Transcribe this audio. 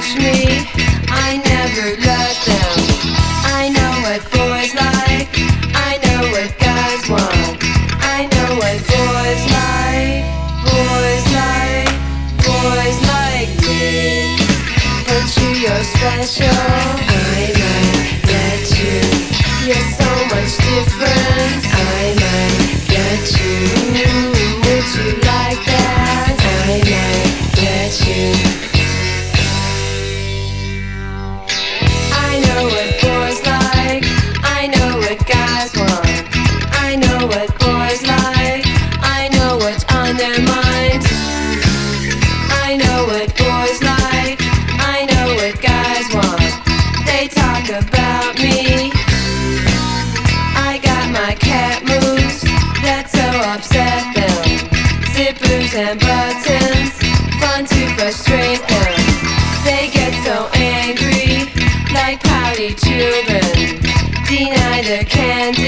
push me, I never let them. I know what boys like, I know what guys want. I know what boys like, boys like, boys like me. But you're special, I might get you. You're so much different, I might get you. Would you like that? I might get you. I know what boys like, I know what guys want. I know what boys like, I know what's on their mind. I know what boys like, I know what guys want. They talk about me, I got my cat moves that so upset them. Zippers and buttons, fun to frustrate them. They get so angry, like pouty children. Deny their candy.